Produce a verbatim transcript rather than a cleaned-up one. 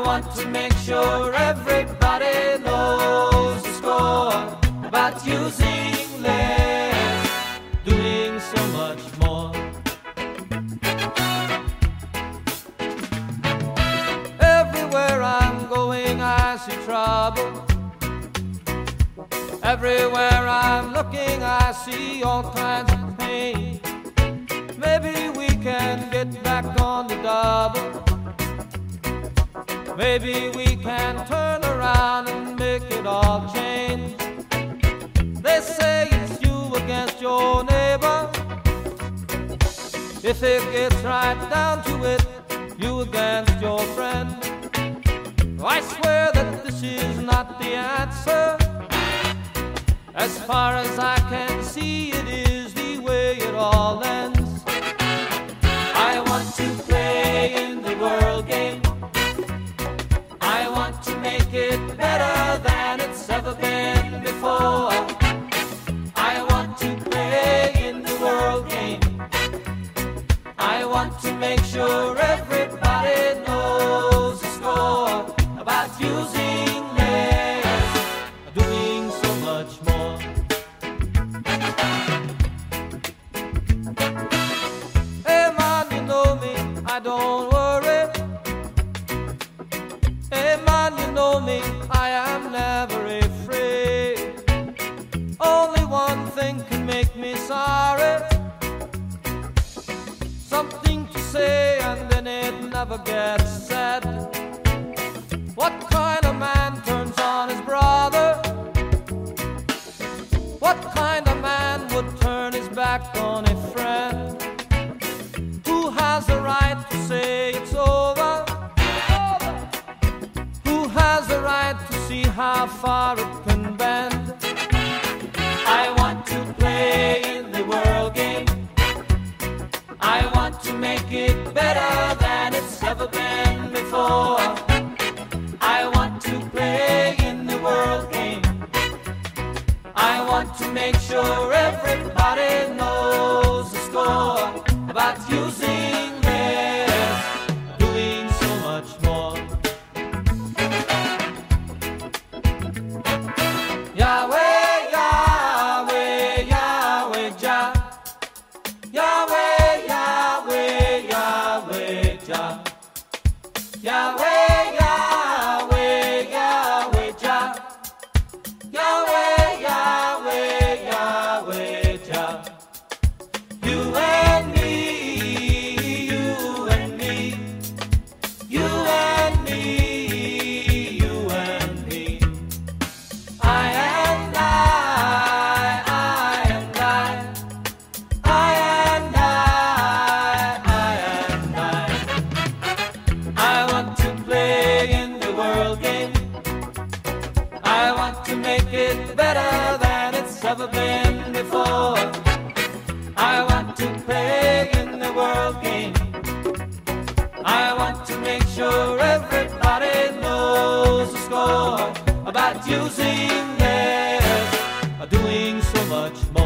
want to make sure everybody knows the score about using less, doing so much more. Everywhere I'm going I see trouble. Everywhere I'm looking I see all kinds of pain. Maybe we can get back on the double. Maybe we can turn around and make it all change. They say it's you against your neighbor. If it gets right down to it, you against your friend. I swear that this is not the answer. As far as I can see, it is the way it all ends. I want to play in the world game. I want to make it better than it's ever been before. I want to play in the world game. I want to make sure everybody knows the score about using less, doing so much more. Hey man, you know me, I don't worry. Hey man, you know me, I am never afraid. Only one thing can make me sorry. Something to say and then it never gets said. What kind of man turns on his brother? What kind of man would turn his back on a friend? Who has the right to say it's over? Who has the right to see how far it can bend? I want to play in the world game. I want to make it better than it's ever been before. I want to play in the world game. I want to make sure everybody knows the score about using less, doing so much more. Yahweh, Yahweh, Yahweh, Jah. Yahweh, Yahweh, Yahweh, Jah. Yahweh, Yahweh, Yahweh, Jah. Yahweh, Yahweh, Yahweh, Jah. You and me, you and me, you and me, you and me. I and I, I and I, I and I, I and I. I want to play in the world game. I want to make it better than it's ever been before. I want to play in the world game. I want to make sure everybody knows the score about using less, doing so much more.